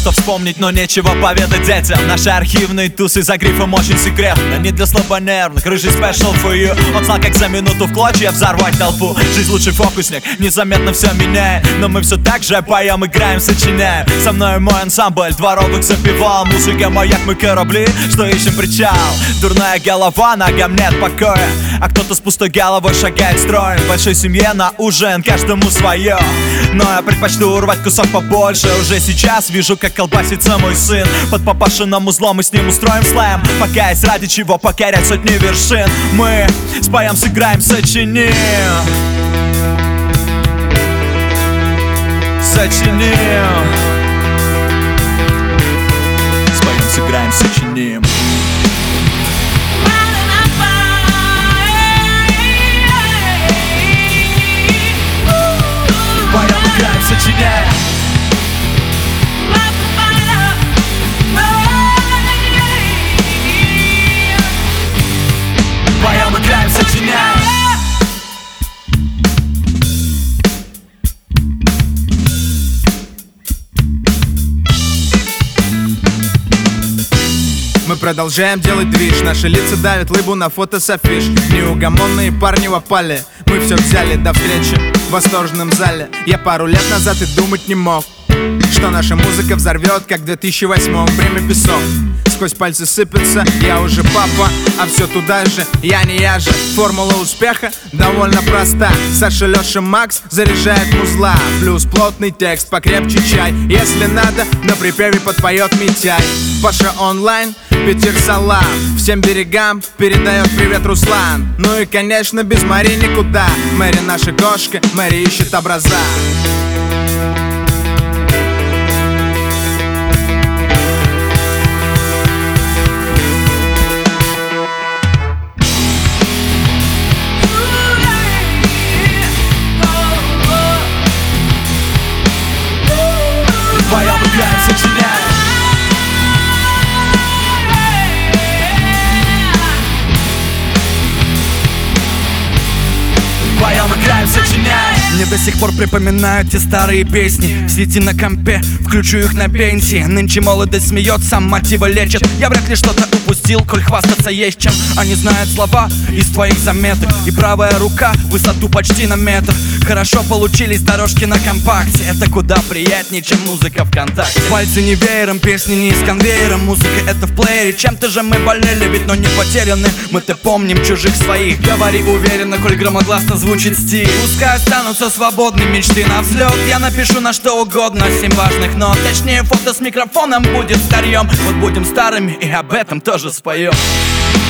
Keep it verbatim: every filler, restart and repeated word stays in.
что вспомнить, но нечего поведать детям. Наши архивные тусы за грифом очень секретны, не для слабонервных, рыжий special for you. Он знал, как за минуту в клочья взорвать толпу. Жизнь лучший фокусник, незаметно все меняет, но мы все так же поем, играем, сочиняем. Со мной мой ансамбль дворовых запевал. Музыка маяк, мы корабли, что ищем причал. Дурная голова, ногам нет покоя, а кто-то с пустой головой шагает строем. В большой семье на ужин каждому свое, но я предпочту урвать кусок побольше. Уже сейчас вижу, как колбасится мой сын под папашиным узлом, мы с ним устроим слэм. Пока есть ради чего покорять сотни вершин. Мы споем, сыграем, сочиним. Сочиним. Споем, сыграем, сочиним. Споем, играем, сочиняем. Споем, играем, сочиняем. Мы продолжаем делать движ, наши лица давят лыбу на фото с афиш. Неугомонные парни в опале, мы все взяли, до встречи в восторженном зале. Я пару лет назад и думать не мог, что наша музыка взорвет, как в две тысячи восьмом. Время песок, сквозь пальцы сыпется, я уже папа, а все туда же, я не я же. Формула успеха довольно проста. Саша, Леша, Макс заряжает музла, плюс плотный текст, покрепче чай. Если надо, на припеве подпоет Митяй. Паша онлайн, Питер салам, всем берегам передает привет Руслан. Ну и конечно без Мари никуда, Мэри наша кошка, Мэри ищет образа. Споем, играем, сочиняем. Споем, играем, сочиняем. Мне до сих пор припоминают те старые песни. В сети на компе, включу их на пенсии. Нынче молодость смеется, мотивы лечат. Я вряд ли что-то упустил, коль хвастаться есть чем. Они знают слова из твоих заметок, и правая рука высоту почти на метр. Хорошо получились дорожки на компакте, это куда приятнее, чем музыка ВКонтакте. Пальцы не веером, песни не из конвейера. Музыка это в плеере, чем-то же мы болели, ведь но не потеряны. Мы-то помним чужих своих. Говори уверенно, коль громогласно звучит стиль. Пускай останутся свободны мечты на взлет. Я напишу на что угодно, семь важных нот. Точнее фото с микрофоном будет старьем. Вот будем старыми и об этом тоже споем.